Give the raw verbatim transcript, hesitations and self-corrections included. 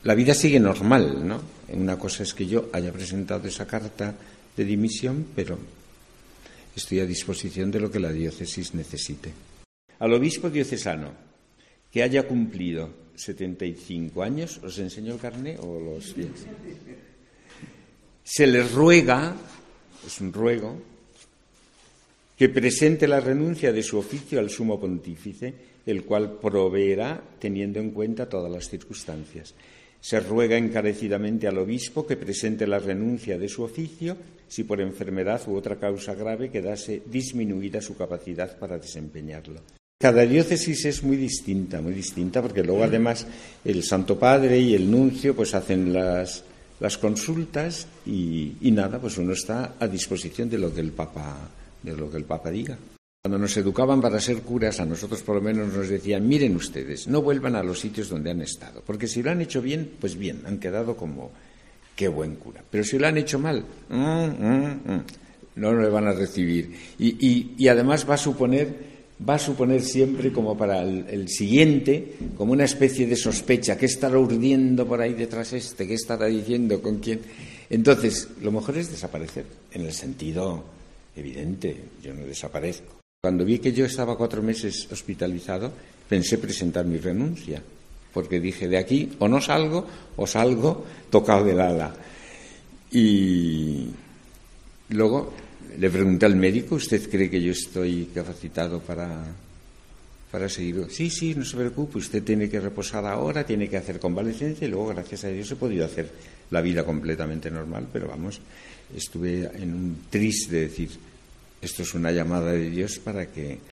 la vida sigue normal, ¿no? Una cosa es que yo haya presentado esa carta de dimisión, pero estoy a disposición de lo que la diócesis necesite. Al obispo diocesano que haya cumplido setenta y cinco años, ¿os enseño el carné o los días? Se les ruega, es un ruego, que presente la renuncia de su oficio al sumo pontífice, el cual proveerá teniendo en cuenta todas las circunstancias. Se ruega encarecidamente al obispo que presente la renuncia de su oficio si por enfermedad u otra causa grave quedase disminuida su capacidad para desempeñarlo. Cada diócesis es muy distinta, muy distinta, porque luego además el Santo Padre y el nuncio pues hacen las, las consultas y, y nada, pues uno está a disposición de lo que el Papa, de lo que el Papa diga. Cuando nos educaban para ser curas, a nosotros por lo menos nos decían, miren ustedes, no vuelvan a los sitios donde han estado, porque si lo han hecho bien, pues bien, han quedado como, qué buen cura. Pero si lo han hecho mal, mm, mm, mm, no le van a recibir. Y, y, y además va a suponer, va a suponer siempre como para el, el siguiente, como una especie de sospecha, ¿qué estará urdiendo por ahí detrás este? ¿Qué estará diciendo? ¿Con quién? Entonces, lo mejor es desaparecer, en el sentido evidente, yo no desaparezco. Cuando vi que yo estaba cuatro meses hospitalizado, pensé presentar mi renuncia, porque dije, de aquí o no salgo o salgo tocado del ala. Y luego le pregunté al médico, ¿usted cree que yo estoy capacitado para, para seguir? Sí, sí, no se preocupe, usted tiene que reposar ahora, tiene que hacer convalecencia y luego, gracias a Dios, he podido hacer la vida completamente normal, pero vamos, estuve en un tris de decir, esto es una llamada de Dios para que